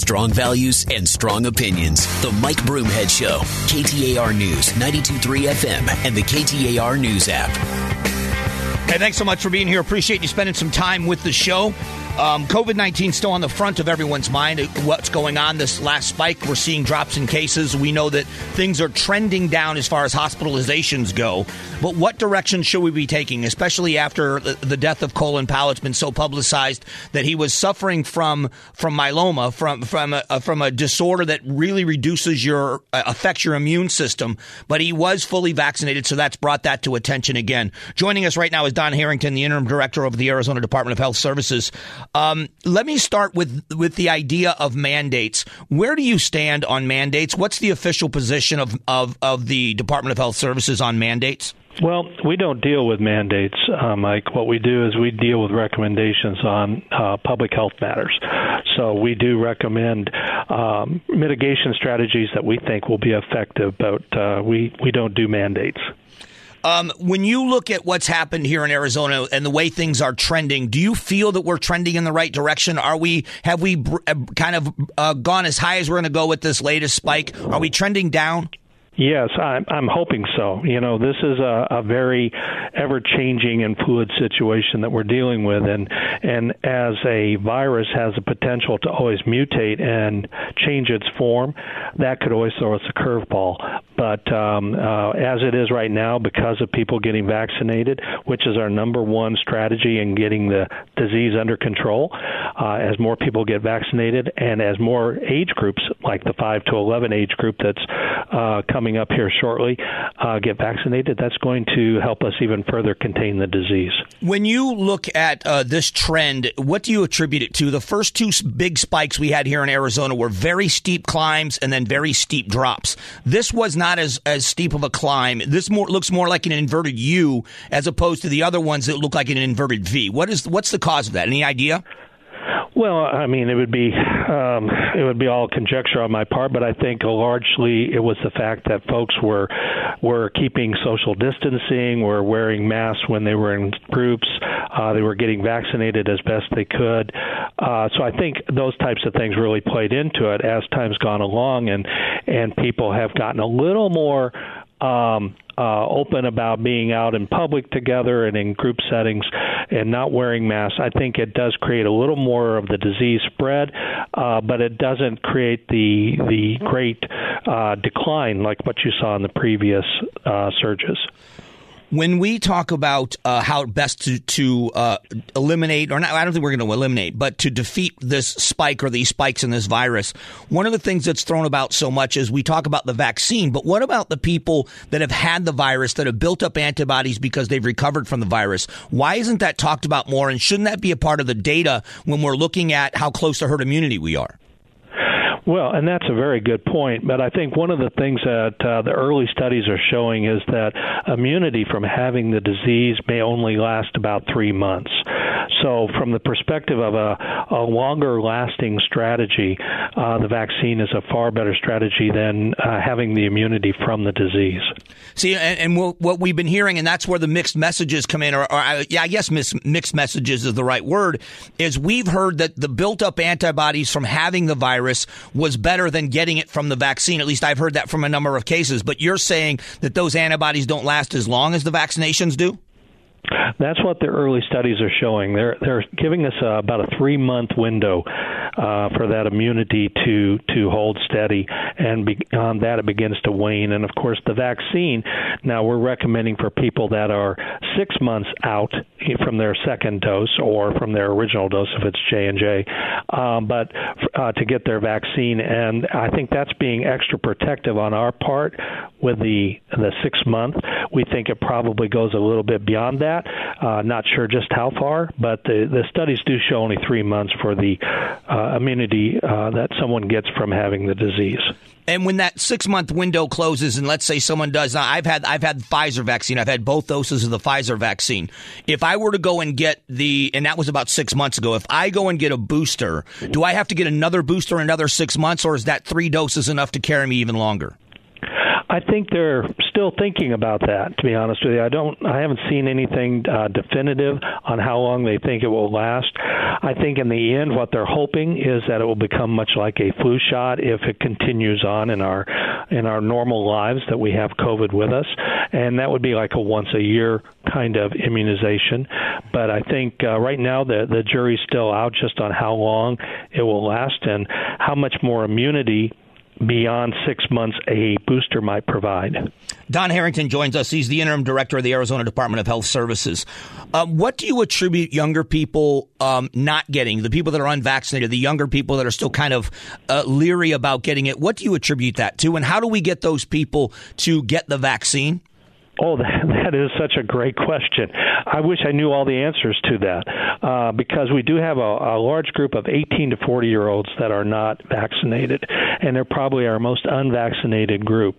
Strong values and strong opinions. The Mike Broomhead Show. KTAR News, 92.3 FM, and the KTAR News app. Hey, thanks so much for being here. Appreciate you spending some time with the show. COVID-19 still on the front of everyone's mind. What's going on? This last spike, we're seeing drops in cases. We know that things are trending down as far as hospitalizations go. But what direction should we be taking, especially after the death of Colin Powell? It's been so publicized that he was suffering from myeloma, from a disorder that really affects your immune system. But he was fully vaccinated, so that's brought that to attention again. Joining us right now is Don Harrington, the interim director of the Arizona Department of Health Services. Let me start with the idea of mandates. Where do you stand on mandates? What's the official position of the Department of Health Services on mandates? Well, we don't deal with mandates, Mike. What we do is we deal with recommendations on public health matters. So we do recommend mitigation strategies that we think will be effective, but we don't do mandates. When you look at what's happened here in Arizona and the way things are trending, do you feel that we're trending in the right direction? Have we kind of gone as high as we're going to go with this latest spike? Are we trending down? Yes, I'm hoping so. You know, this is a very ever-changing and fluid situation that we're dealing with, and as a virus has the potential to always mutate and change its form, that could always throw us a curveball. But as it is right now, because of people getting vaccinated, which is our number one strategy in getting the disease under control, as more people get vaccinated and as more age groups, like the 5 to 11 age group that's coming up here shortly, get vaccinated, that's going to help us even further contain the disease. When you look at this trend, what do you attribute it to? The first two big spikes we had here in Arizona were very steep climbs and then very steep drops. This was not as steep of a climb. This looks more like an inverted U as opposed to the other ones that look like an inverted V. What's the cause of that? Any idea? Well, I mean, it would be all conjecture on my part, but I think largely it was the fact that folks were keeping social distancing, were wearing masks when they were in groups, they were getting vaccinated as best they could. So I think those types of things really played into it as time's gone along, and people have gotten a little more open about being out in public together and in group settings and not wearing masks. I think it does create a little more of the disease spread, but it doesn't create the great decline like what you saw in the previous surges. When we talk about how best to eliminate, or not, I don't think we're going to eliminate, but to defeat this spike or these spikes in this virus, one of the things that's thrown about so much is we talk about the vaccine, but what about the people that have had the virus, that have built up antibodies because they've recovered from the virus? Why isn't that talked about more, and shouldn't that be a part of the data when we're looking at how close to herd immunity we are? Well, and that's a very good point. But I think one of the things that the early studies are showing is that immunity from having the disease may only last about 3 months. So from the perspective of a longer-lasting strategy, the vaccine is a far better strategy than having the immunity from the disease. See, and what we've been hearing, and that's where the mixed messages come in, or I guess mixed messages is the right word, is we've heard that the built-up antibodies from having the virus was better than getting it from the vaccine. At least I've heard that from a number of cases. But you're saying that those antibodies don't last as long as the vaccinations do? That's what the early studies are showing. They're giving us about a 3-month window for that immunity to hold steady, and beyond that it begins to wane. And of course, the vaccine, now we're recommending for people that are 6 months out from their second dose or from their original dose if it's J&J, but to get their vaccine. And I think that's being extra protective on our part with the 6 month. We think it probably goes a little bit beyond that. Not sure just how far, but the studies do show only 3 months for the immunity that someone gets from having the disease. And when that 6-month window closes, and let's say someone does, I've had Pfizer vaccine. I've had both doses of the Pfizer vaccine. If I were to go and get and that was about 6 months ago, if I go and get a booster, do I have to get another booster in another 6 months, or is that 3 doses enough to carry me even longer? I think they're still thinking about that, to be honest with you. I haven't seen anything definitive on how long they think it will last. I think in the end what they're hoping is that it will become much like a flu shot if it continues on in our normal lives, that we have COVID with us, and that would be like a once a year kind of immunization. But I think right now the jury's still out just on how long it will last and how much more immunity beyond 6 months a booster might provide. Don Harrington joins us. He's the interim director of the Arizona Department of Health Services. What do you attribute younger people not getting, the people that are unvaccinated, the younger people that are still kind of leery about getting it? What do you attribute that to, and how do we get those people to get the vaccine? Oh, that is such a great question. I wish I knew all the answers to that because we do have a large group of 18 to 40-year-olds that are not vaccinated, and they're probably our most unvaccinated group,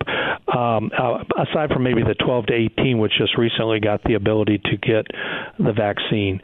aside from maybe the 12 to 18, which just recently got the ability to get the vaccine.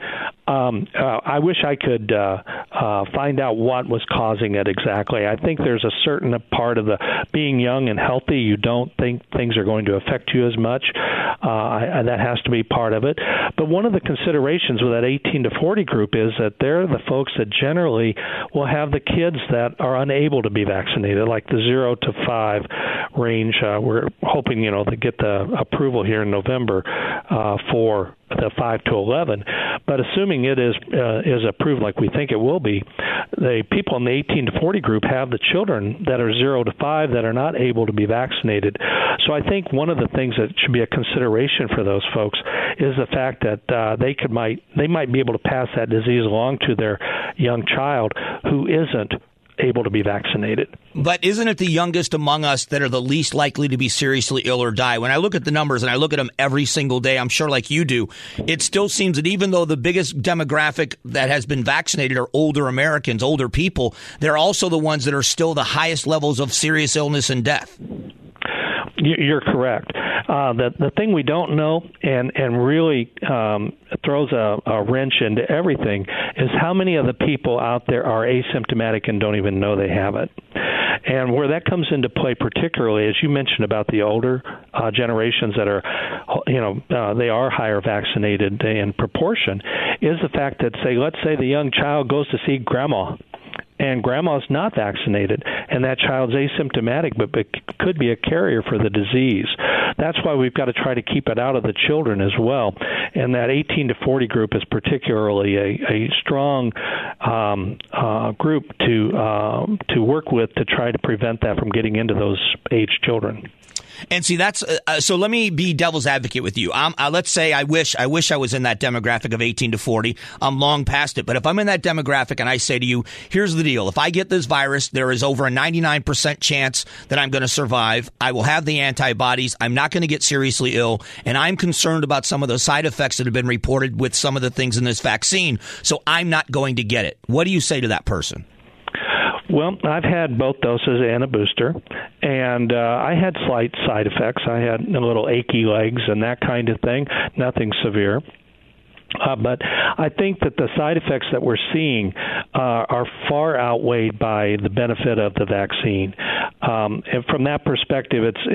I wish I could find out what was causing it exactly. I think there's a certain part of the being young and healthy, you don't think things are going to affect you as much. That has to be part of it. But one of the considerations with that 18 to 40 group is that they're the folks that generally will have the kids that are unable to be vaccinated, like the 0 to 5 range. We're hoping, to get the approval here in November for the 5 to 11. But assuming it is approved like we think it will be, the people in the 18 to 40 group have the children that are 0 to 5 that are not able to be vaccinated. So I think one of the things that should be a consideration for those folks is the fact that they might be able to pass that disease along to their young child who isn't able to be vaccinated. But isn't it the youngest among us that are the least likely to be seriously ill or die? When I look at the numbers, and I look at them every single day, I'm sure like you do, it still seems that even though the biggest demographic that has been vaccinated are older Americans, older people, they're also the ones that are still the highest levels of serious illness and death. You're correct. The thing we don't know and really throws a wrench into everything is how many of the people out there are asymptomatic and don't even know they have it. And where that comes into play particularly, as you mentioned about the older generations that are, they are higher vaccinated in proportion, is the fact that, let's say the young child goes to see grandma, and grandma's not vaccinated, and that child's asymptomatic but could be a carrier for the disease. That's why we've got to try to keep it out of the children as well. And that 18 to 40 group is particularly a strong group to work with to try to prevent that from getting into those aged children. And see, that's so let me be devil's advocate with you. Let's say I wish I was in that demographic of 18 to 40. I'm long past it. But if I'm in that demographic and I say to you, here's the deal. If I get this virus, there is over a 99% chance that I'm going to survive. I will have the antibodies. I'm not going to get seriously ill. And I'm concerned about some of the side effects that have been reported with some of the things in this vaccine. So I'm not going to get it. What do you say to that person? Well, I've had both doses and a booster, and I had slight side effects. I had a little achy legs and that kind of thing, nothing severe. But I think that the side effects that we're seeing are far outweighed by the benefit of the vaccine. And from that perspective, it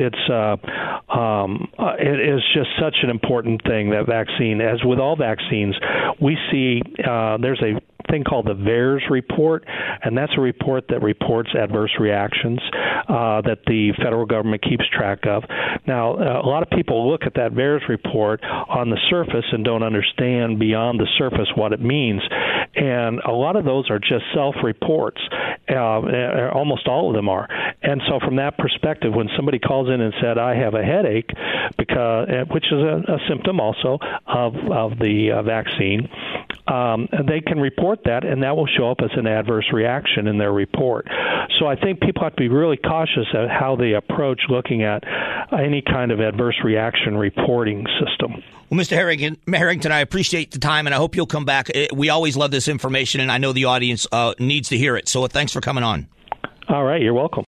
is just such an important thing, that vaccine. As with all vaccines, we see there's a thing called the VAERS report, and that's a report that reports adverse reactions that the federal government keeps track of. Now, a lot of people look at that VAERS report on the surface and don't understand beyond the surface what it means. And a lot of those are just self-reports. Almost all of them are. And so from that perspective, when somebody calls in and said, I have a headache, which is a symptom also of the vaccine, they can report that, and that will show up as an adverse reaction in their report. So I think people have to be really cautious at how they approach looking at any kind of adverse reaction reporting system. Well, Mr. Harrington, I appreciate the time, and I hope you'll come back. We always love this information, and I know the audience needs to hear it. So thanks for coming on. All right, you're welcome.